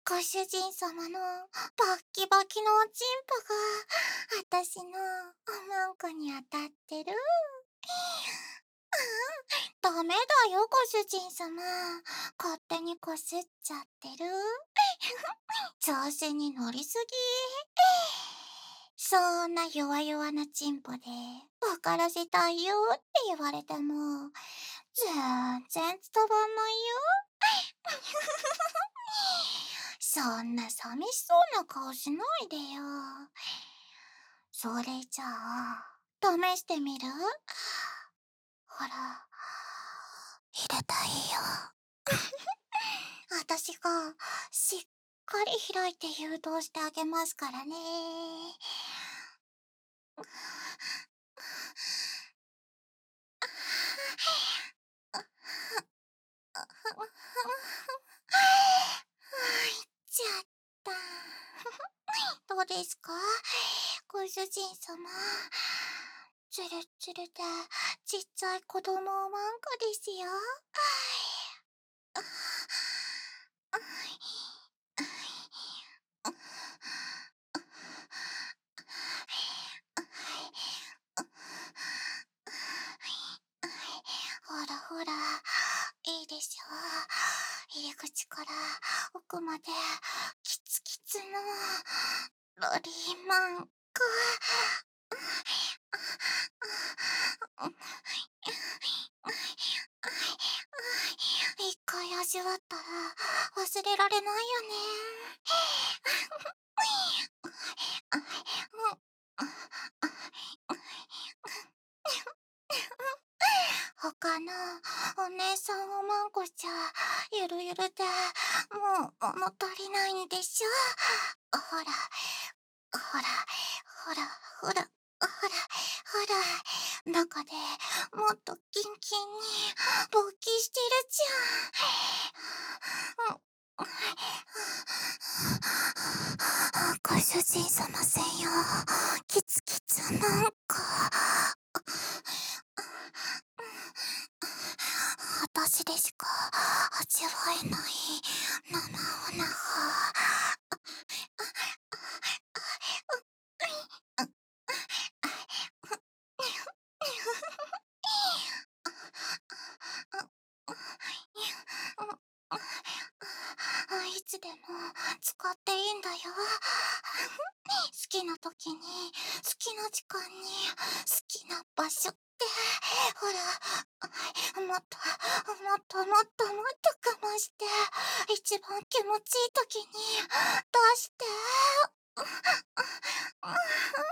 ご主人様のバッキバキのおちんぽが、私のおまんこに当たってる。ダメだよ、ご主人様。勝手にこすっちゃってる。調子に乗りすぎ。そんな弱々なチンポで分からせたいよって言われても、全然伝わんないよ。そんな寂しそうな顔しないでよ。それじゃあ、試してみる？ほら、入れたいよ。私がしっかり開いて誘導してあげますからね。ちゃった。どうですか、ご主人様。つるつるでちっちゃい子供おまんこですよ。ほらほら、いいでしょう。入り口から奥までキツキツのロリーマンコ。一回味わったら忘れられないよね。他のお姉さんおまんこじゃゆるゆるでもう物足りないんでしょ。ほらほらほらほらほらほら、中でもっとキンキンに勃起してるじゃん。ご主人様専用キツキツなんか。私でしか味わえない生おなは。いつでも使っていいんだよ。好きな時に、好きな時間に、好きな場所って。ほら、もっと、もっともっともっと我慢して、一番気持ちいい時に出して。